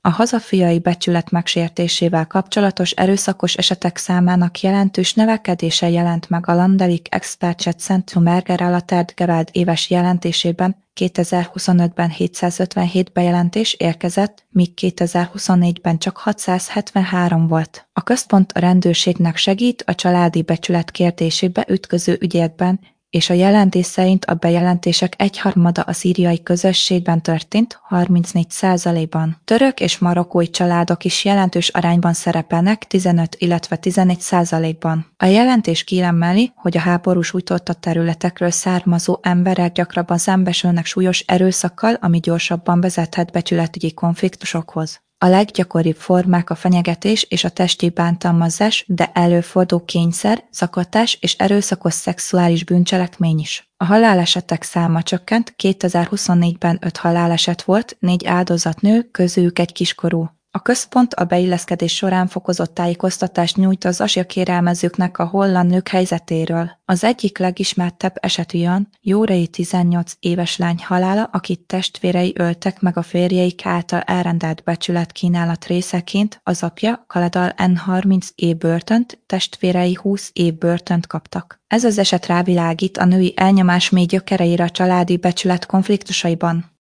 A hazafiai becsület megsértésével kapcsolatos erőszakos esetek számának jelentős növekedése jelent meg a Landelik Expertschätzentrum Ärgerrelatert Gewalt éves jelentésében. 2025-ben 757 bejelentés érkezett, míg 2024-ben csak 673 volt. A központ a rendőrségnek segít a családi becsület kérdésébe ütköző ügyekben, és a jelentés szerint a bejelentések egyharmada a szíriai közösségben történt, 34%-ban. Török és marokkói családok is jelentős arányban szerepelnek, 15, illetve 14%-ban. A jelentés kiemeli, hogy a háború sújtotta területekről származó emberek gyakrabban szembesülnek súlyos erőszakkal, ami gyorsabban vezethet becsületügyi konfliktusokhoz. A leggyakoribb formák a fenyegetés és a testi bántalmazás, de előfordul kényszer, zaklatás és erőszakos szexuális bűncselekmény is. A halálesetek száma csökkent, 2024-ben 5 haláleset volt, 4 áldozat nő, közülük egy kiskorú. A központ a beilleszkedés során fokozott tájékoztatást nyújt az asylkérelmezőknek a holland nők helyzetéről. Az egyik legismertebb eset olyan, Jórei 18 éves lány halála, akit testvérei öltek meg a férjeik által elrendelt becsületkínálat részeként, az apja, Khaled N. 30 év börtönt, testvérei 20 év börtönt kaptak. Ez az eset rávilágít a női elnyomás mély gyökereire a családi becsület konfliktusaiban.